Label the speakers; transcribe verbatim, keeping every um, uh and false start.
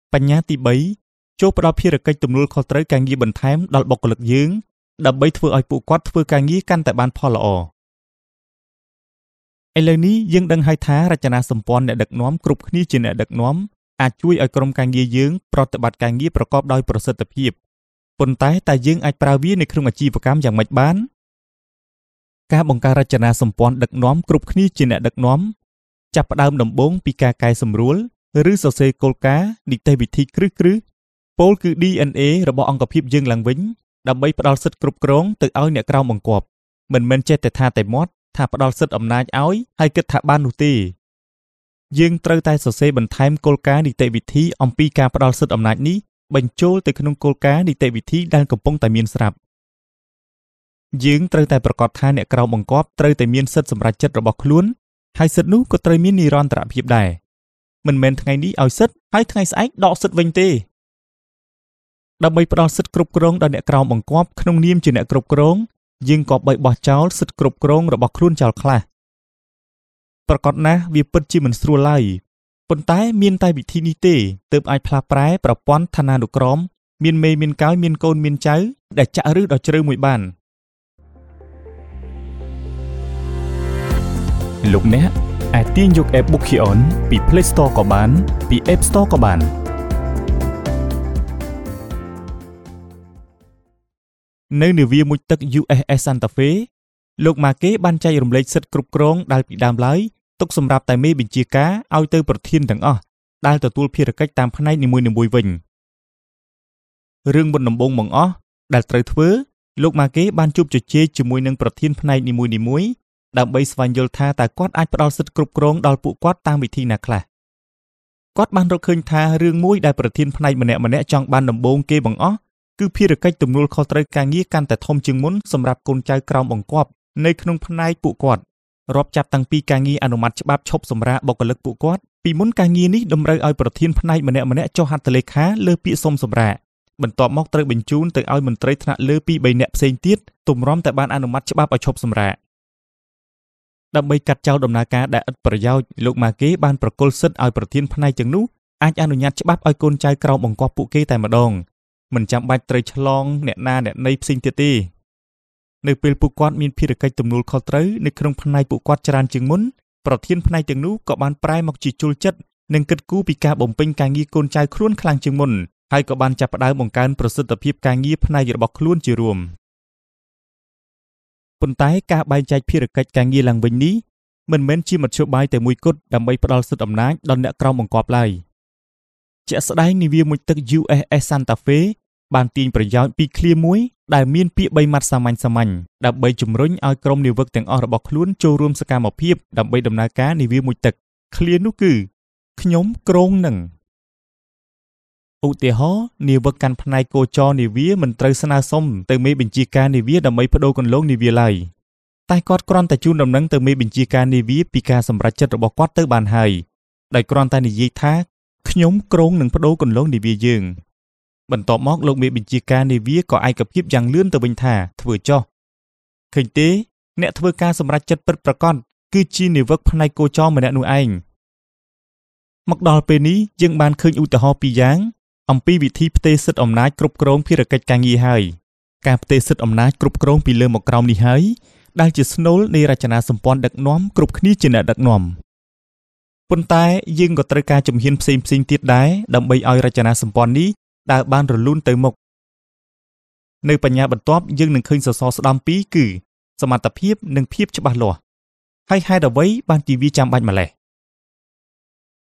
Speaker 1: បញ្ញាទីបីចូលផ្ដល់ភារកិច្ចទំនួលខុសត្រូវការងារបន្ថែមដល់បុគ្គលិកយើងដើម្បីធ្វើឲ្យពួកគាត់ធ្វើការងារកាន់តែបានផលល្អឥឡូវនេះយើងដឹងហើយថារចនាសម្ព័ន្ធអ្នកដឹកនាំគ្រប់គ្នាជាអ្នកដឹកនាំអាចជួយឲ្យក្រុមការងារយើងប្រតិបត្តិការងារប្រកបដោយប្រសិទ្ធភាពប៉ុន្តែតើយើងអាចប្រើវានៅក្នុងអាជីវកម្មយ៉ាងម៉េចបានការបង្កើតរចនាសម្ព័ន្ធដឹកនាំគ្រប់គ្នាជាអ្នកដឹកនាំចាប់ផ្ដើមដំបូងពីការកែសម្រួលឬសរសេរគោលការណ៍នីតិវិធីគ្រឹះគ្រឹះពោលគឺ ឌី អេន เอ របស់អង្គភាពយើងឡើងវិញដើម្បីផ្ដល់សិទ្ធិគ្រប់គ្រងទៅឲ្យអ្នកក្រោមបង្គាប់មិនមែនចេះតែថាតែមាត់ថាផ្ដល់សិទ្ធិអំណាចឲ្យហើយគិតថាបាននោះទេយើងត្រូវតែសរសេរបន្ថែមគោលការណ៍នីតិវិធីអំពីការផ្ដល់សិទ្ធិអំណាចនេះបញ្ចូលទៅក្នុងគោលការណ៍នីតិវិធីដែលកំពុងតែមានស្រាប់យើងត្រូវតែប្រកាសថាអ្នកក្រោមបង្គាប់ត្រូវតែមានសិទ្ធិសម្រេចចិត្តរបស់ខ្លួនហើយសិទ្ធិនោះក៏ត្រូវមាននិរន្តរភាពដែរមិនមែនថ្ងៃនេះឲ្យសិទ្ធិហើយថ្ងៃស្អែកដកសិទ្ធិវិញទេដើម្បីផ្ដល់សិទ្ធិគ្រប់គ្រងដល់អ្នកក្រោមបង្គាប់ក្នុងនាមជាអ្នកគ្រប់គ្រងយើងក៏បីបោះចោលសិទ្ធិគ្រប់គ្រងរបស់ខ្លួនចោលខ្លះប្រកាសណាស់វាពិតជាមិនស្រួលឡើយប៉ុន្តែមានតែវិធីនេះទេទើបអាចផ្លាស់ប្រែប្រព័ន្ធឋានានុក្រមមានមេមានកោយមានកូនមានចៅដែលចាក់ឫសដល់ជ្រៅមួយបានលោកអ្នកអាចទាញយក App Bookion ពី Play Store ក៏បានពី App Store ក៏បាននៅនាវាមុជទឹក យូ เอส เอส Santa Fe លោកម៉ាកេបានចែករំលែកសិទ្ធិគ្រប់គ្រងដែលពីដើមឡើយទុកសម្រាប់តែមេបញ្ជាការឲ្យទៅប្រធានទាំងអស់ដែលទទួលភារកិច្ចតាមផ្នែកនីមួយៗវិញរឿងមុនដំបូងបង្អស់ដែលត្រូវធ្វើលោកម៉ាកេបានជួបជជែកជាមួយនឹងប្រធានផ្នែកនីមួយៗដើម្បីស្វែងយល់ថាតើគាត់អាចផ្ដល់សិទ្ធិគ្រប់គ្រងដល់ពួកគាត់តាមវិធីណាខ្លះគាត់បានរកឃើញថារឿងមួយដែលប្រធានផ្នែកម្នាក់ម្នាក់ចង់បានដំបូងគេបង្អស់គឺភារកិច្ចទំនួលខុសត្រូវការងារកាន់តែធំជាងមុនសម្រាប់កូនចៅក្រោមបង្គាប់នៅក្នុងផ្នែកពួកគាត់រាប់ចាប់តាំងពីការងារអនុម័តច្បាប់ឈប់សម្រាកបុគ្គលិកពួកគាត់ពីមុនការងារនេះតម្រូវឲ្យប្រធានផ្នែកម្នាក់ម្នាក់ចុះហត្ថលេខាលើពាក្យសុំសម្រាកបន្ទាប់មកត្រូវបញ្ជូនទៅឲ្យមន្ត្រីថ្នាក់លើពីរបីនាក់ផ្សេងទៀតទម្រាំតែបានអនុម័តច្បាប់ឲ្យឈប់សម្រាកដើម្បីកាត់ចោលដំណើរការដែលឥតប្រយោជន៍លោកម៉ាកេបានប្រគល់សិទ្ធិឲ្យប្រធានផ្នែកទាំងនោះអាចអនុញ្ញាតច្បាប់ឲ្យកូនចៅក្រោមបង្គាប់ពួកគេតែម្ដងមិនចាំបាច់ត្រូវឆ្លងអ្នកណាអ្នកណីផ្សេងទៀតទេនៅពេលពួកគាត់មានភារកិច្ចទំនួលខុសត្រូវនៅក្នុងផ្នែកពួកគាត់ច្រើនជាងមុនប្រធានផ្នែកទាំងនោះក៏បានប្រែមកជាជុលចិត្តនិងគិតគូរពីការបំពេញការងារកូនចៅខ្លួនខ្លាំងជាងមុនហើយក៏បានចាប់ផ្ដើមបង្កើនប្រសិទ្ធភាពការងារផ្នែករបស់ខ្លួនជារួមប៉ុន្តែការបែងចែកភារកិច្ចការងារឡើងវិញនេះមិនមែនជាមធ្យោបាយតែមួយគត់ដើម្បីផ្ដល់សិទ្ធិអំណាចដល់អ្នកក្រោមបង្គាប់ឡើយជាក់ស្ដែងនាវាមុជទឹក យូ เอส เอส Santa Fe បានទាញប្រយោជន៍ពីឃ្លាមួយដែលមានពាក្យបីម៉ាត់សាមញ្ញសាមញ្ញដើម្បីជំរុញឲ្យក្រុមនាវិកទាំងអស់របស់ខ្លួនចូលរួមសកម្មភាពដើម្បីដំណើរការនាវាមុជទឹកឃ្លានោះគឺខ្ញុំគ្រោងនឹងឧទាហរណ៍នាវិកកាន់ផ្នែកគោចរនាវាមិនត្រូវស្នើសុំទៅមេបញ្ជាការនាវាដើម្បីបដូរគន្លងនាវាឡើយតែគាត់គ្រាន់តែជូនដំណឹងទៅមេបញ្ជាការនាវាពីការសម្រេចចិត្តរបស់គាត់ទៅបានហើយដោយគ្រាន់តែនិយាយថាខ្ញុំគ្រោងនឹងបដូរគន្លងនាវាយើងបន្ទាប់មកលោកមេបញ្ជាការនាវាក៏ឯកភាពយ៉ាងលឿនទៅវិញថាធ្វើចុះឃើញទេអ្នកធ្វើការសម្រេចចិត្តពិតប្រាកដគឺជានាវិកផ្នែកគោចរម្នាក់នោះឯងមកដល់ពេលនេះយើងបានឃើញឧទាហរណ៍ពីរយ៉ាងអំពីវិធីផ្ទេរសិទ្ធិអំណាចគ្រប់គ្រងភារកិច្ចការងារហើយការផ្ទេរសិទ្ធិអំណាចគ្រប់គ្រងពីលើមកក្រោមនេះហើយដែលជាស្នូលនៃរចនាសម្ព័ន្ធដឹកនាំគ្រប់គ្នាជាអ្នកដឹកនាំប៉ុន្តែយើងក៏ត្រូវការជំហានផ្សេងផ្សេងទៀតដែរដើម្បីឲ្យរចនាសម្ព័ន្ធនេះដើរបានរលូនទៅមុខនៅបញ្ញាបន្ទាប់យើងនឹងឃើញសសរស្តម្ភពីរគឺសមត្ថភាពនិងភាពច្បាស់លាស់ហើយហេតុអ្វីបានជាវាចាំបាច់ម្ល៉េះ